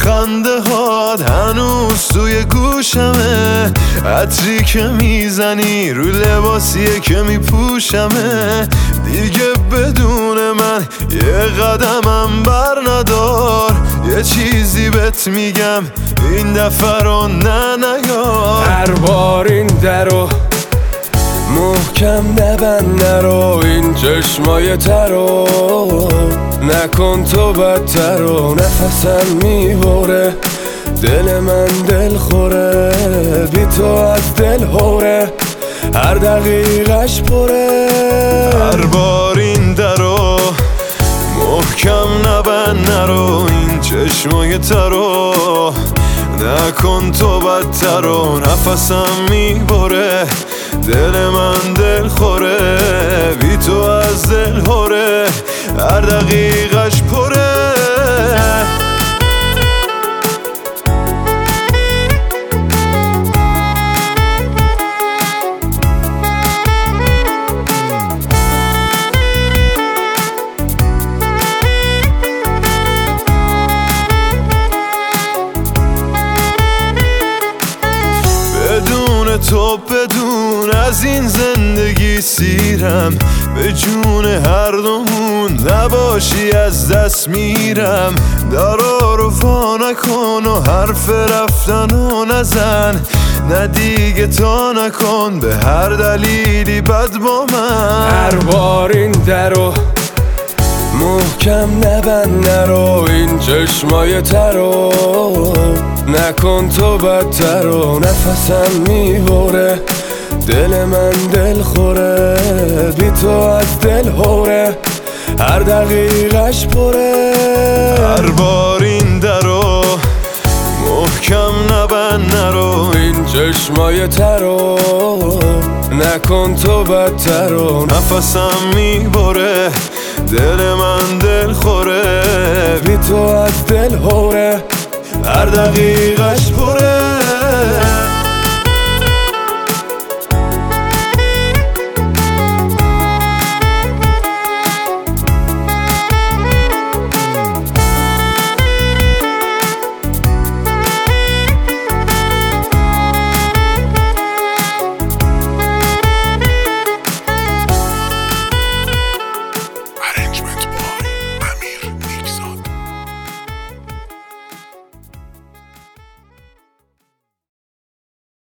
خنده هات هنوز توی گوشمه، عطری که میزنی رو لباسیه که میپوشمه. دیگه بدون من یه قدمم بر ندار، یه چیزی بهت میگم این دفعه رو نیار. هر بار این درو محکم نبند، نرو این چشمای ترو نکن تو بدترو. نفسم میبره دل من دل خوره، بی تو از دل هوره هر دقیقش پره. هر بار این درو محکم نبند، نرو این چشمای ترو نکن تو بدترو. نفسم میبره دل من دل خوره، بی تو از دل هوره هر دقیقش پره. تو بدون از این زندگی سیرم، به جون هر دومون نباشی از دست میرم. درا رو وا نکن و حرف رفتنو نزن، نه دیگه تا نکن به هر دلیلی بد با من. هر بار این درو محکم نبند، نرو این چشمای ترو نکن تو بدترو. نفسم میبره دل من دل خوره، بی تو از دل هوره هر دقیقش پره. هر بار این درو محکم نبند، نرو این چشمای ترو نکن تو بدترو. نفسم میبره دل من دل خوره، بی تو از دل هوره هر دقیقش پره.